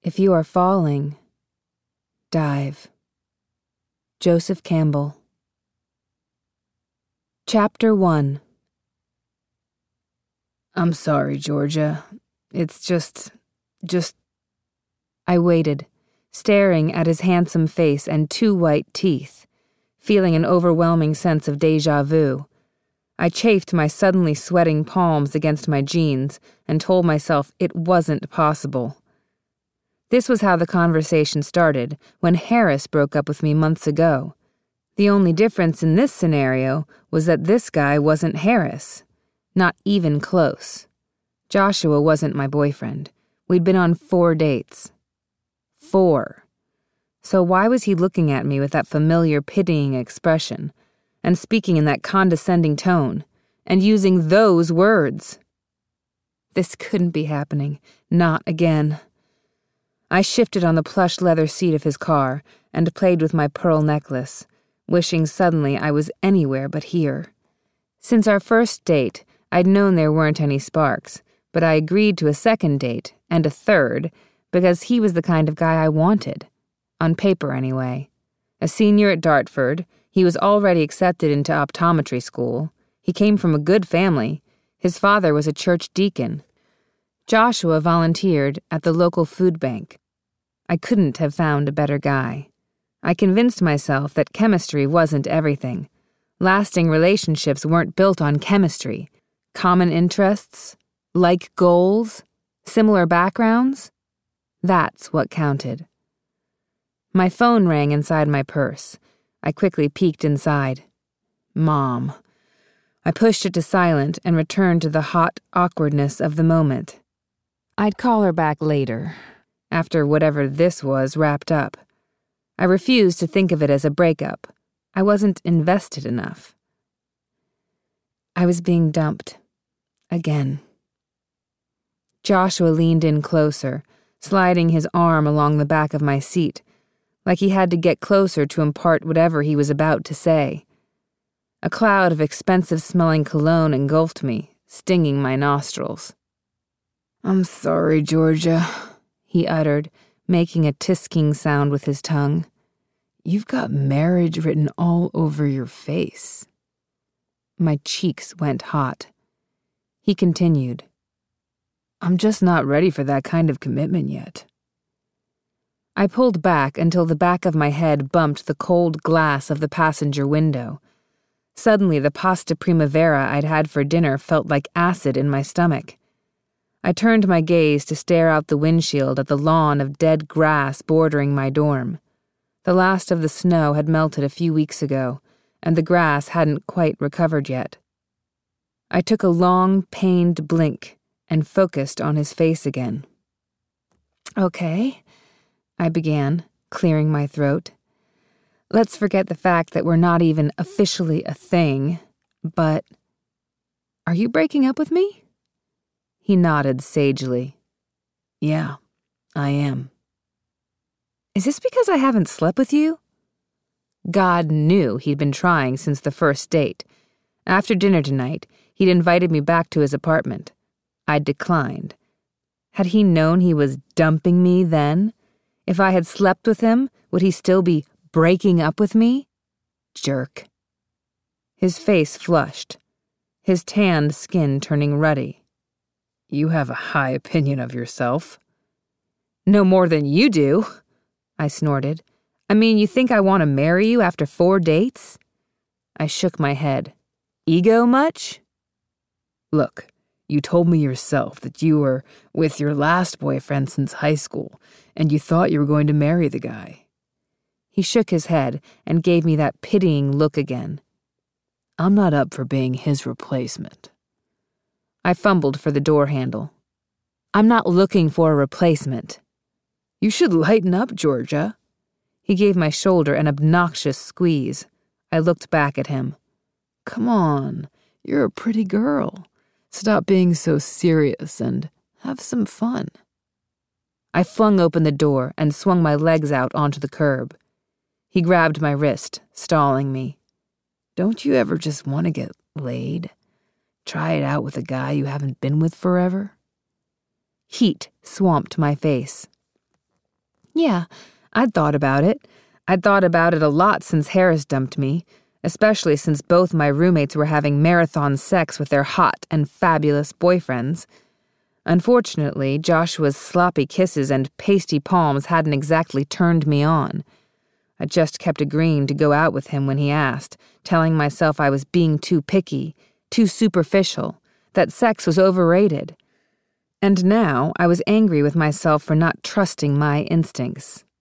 If you are falling, dive. Joseph Campbell. Chapter 1. I'm sorry, Georgia. It's just... I waited, staring at his handsome face and 2 white teeth, feeling an overwhelming sense of déjà vu. I chafed my suddenly sweating palms against my jeans and told myself it wasn't possible. This was how the conversation started when Harris broke up with me months ago. The only difference in this scenario was that this guy wasn't Harris. Not even close. Joshua wasn't my boyfriend. We'd been on 4 dates. 4. So why was he looking at me with that familiar pitying expression, and speaking in that condescending tone, and using those words? This couldn't be happening. Not again. I shifted on the plush leather seat of his car and played with my pearl necklace, wishing suddenly I was anywhere but here. Since our first date, I'd known there weren't any sparks, but I agreed to a second date and a third because he was the kind of guy I wanted. On paper, anyway. A senior at Dartford, he was already accepted into optometry school. He came from a good family. His father was a church deacon. Joshua volunteered at the local food bank. I couldn't have found a better guy. I convinced myself that chemistry wasn't everything. Lasting relationships weren't built on chemistry. Common interests, like goals, similar backgrounds. That's what counted. My phone rang inside my purse. I quickly peeked inside. Mom. I pushed it to silent and returned to the hot awkwardness of the moment. I'd call her back later, after whatever this was wrapped up. I refused to think of it as a breakup. I wasn't invested enough. I was being dumped. Again. Joshua leaned in closer, sliding his arm along the back of my seat, like he had to get closer to impart whatever he was about to say. A cloud of expensive-smelling cologne engulfed me, stinging my nostrils. I'm sorry, Georgia, he uttered, making a tisking sound with his tongue. You've got marriage written all over your face. My cheeks went hot. He continued. I'm just not ready for that kind of commitment yet. I pulled back until the back of my head bumped the cold glass of the passenger window. Suddenly, the pasta primavera I'd had for dinner felt like acid in my stomach. I turned my gaze to stare out the windshield at the lawn of dead grass bordering my dorm. The last of the snow had melted a few weeks ago, and the grass hadn't quite recovered yet. I took a long, pained blink and focused on his face again. Okay, I began, clearing my throat. Let's forget the fact that we're not even officially a thing, but... Are you breaking up with me? He nodded sagely. Yeah, I am. Is this because I haven't slept with you? God knew he'd been trying since the first date. After dinner tonight, he'd invited me back to his apartment. I'd declined. Had he known he was dumping me then? If I had slept with him, would he still be breaking up with me? Jerk. His face flushed, his tanned skin turning ruddy. You have a high opinion of yourself. No more than you do, I snorted. I mean, you think I want to marry you after 4 dates? I shook my head. Ego much? Look, you told me yourself that you were with your last boyfriend since high school, and you thought you were going to marry the guy. He shook his head and gave me that pitying look again. I'm not up for being his replacement. I fumbled for the door handle. I'm not looking for a replacement. You should lighten up, Georgia. He gave my shoulder an obnoxious squeeze. I looked back at him. Come on, you're a pretty girl. Stop being so serious and have some fun. I flung open the door and swung my legs out onto the curb. He grabbed my wrist, stalling me. Don't you ever just want to get laid? Try it out with a guy you haven't been with forever? Heat swamped my face. Yeah, I'd thought about it. I'd thought about it a lot since Harris dumped me, especially since both my roommates were having marathon sex with their hot and fabulous boyfriends. Unfortunately, Joshua's sloppy kisses and pasty palms hadn't exactly turned me on. I just kept agreeing to go out with him when he asked, telling myself I was being too picky, too superficial, that sex was overrated. And now I was angry with myself for not trusting my instincts.